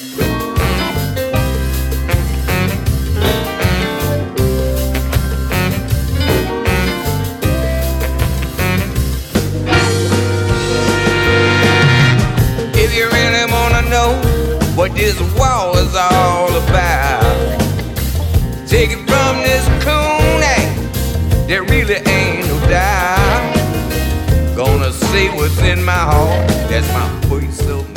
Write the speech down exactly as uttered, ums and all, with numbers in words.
If you really wanna know what this war is all about, take it from this coon, there really ain't no doubt. Gonna say what's in my heart, that's my voice of